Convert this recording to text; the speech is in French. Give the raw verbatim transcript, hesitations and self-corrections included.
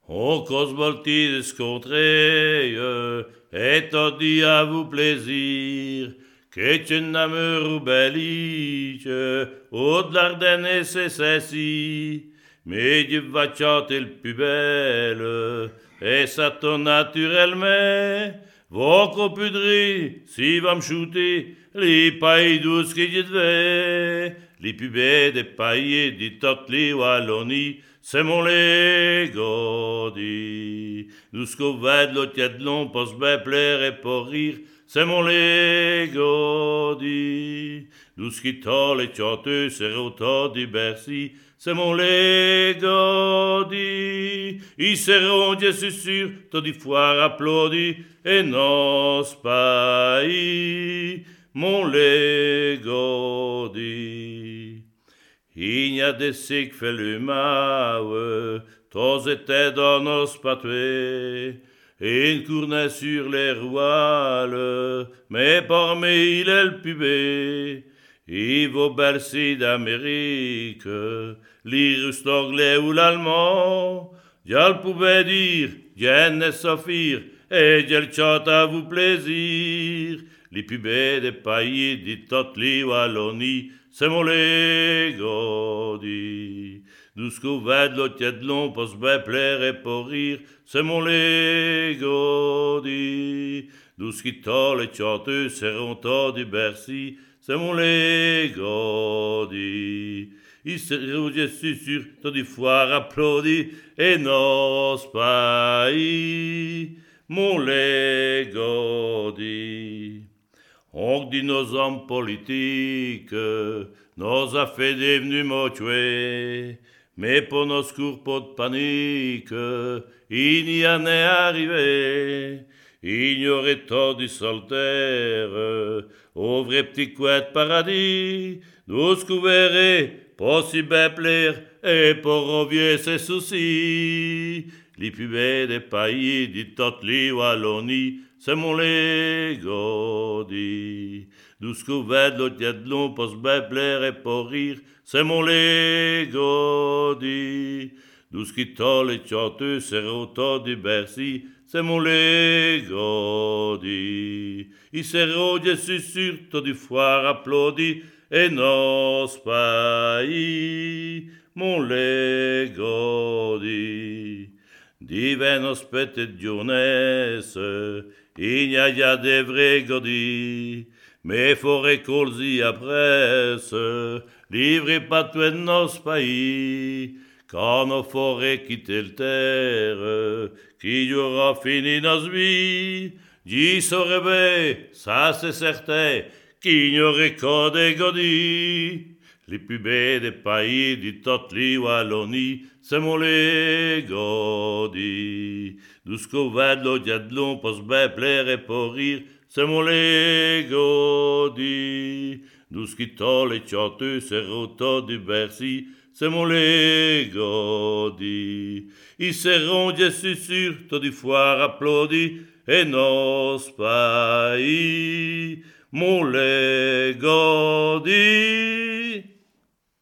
O cos volti scontrei, et dit à vous plaisir, que tu n'amour belliche, au de l'Ardenne c'est ceci, mais Dieu va chanter le plus belle, et ça ton naturellement, vos copudries, si va me shooter, les pailles douces qui je devais, les pubés des pailles des totli Wallonie, c'est mon legodi. Nous ce qu'on va de l'autre de long, pour se bien plaire et pour rire, c'est mon legodi. Nous ce qui t'a les chanteux, c'est autant du Bercy, c'est mon legodi. Ils seront, je suis sûr, t'as du foire applaudi, et non, c'est pas mon legodi. Il y a des sikhs fait le mal, tous étaient dans nos patués, et une cournait sur les rouales, mais parmi il est le pubé. Il vaut Bercy d'Amérique, l'Irus, l'anglais ou l'allemand, Dieu pouvait dire, Dieu ne s'offrir, et Dieu chante à vous plaisir. Les pubés des pays dit totli Wallonie, c'est mon legodi. Nous ce qu'on va de l'autre de long pour se bien plaire et pour rire, c'est mon legodi. Nous ce qui t'a les chanteux seront tard du Bercy, c'est mon legodi. Ils seront, je suis sûr, t'as du foire applaudi, et non, c'est pas mon legodi. On dit nos hommes politiques, nos affaires devenues motuées, mais pour nos secours, pas de panique, il n'y en est arrivé. Il y aurait tant du solitaire, au vrai petit couette paradis, nous ce qu'on verrait, pas si bien plaire, et pour envier ses soucis. Les pubés des pays dit totli Wallonie, c'est mon legodi. D'où ce qu'on va de l'autre de long pour se bien plaire et pour rire, c'est mon legodi. D'où ce qui t'a les chanteux, c'est autant du Bercy, c'est mon legodi. Il seront, je suis sûr, t'as du foire applaudi, et non, c'est pas mon legodi. Divenos petites journées, il y a ya des vrais godis, mais faut récolter après, livrez pas tout de nos pays, quand nos forêts quittent le terre, qui y aura fini nos vies, j'y saurais bien, ça c'est certain, qu'il n'y aurait que des godis. Les pubés des pays du totli Wallonie, c'est mon legodi. D'où ce qu'on va de l'autre de long pour se bien plaire et pour rire, c'est mon legodi. D'où ce qui t'a les chanteux, c'est autant du Bercy, c'est mon legodi. Ils seront, je suis sûr, t'as du foire applaudi, et non, c'est pas mon legodi.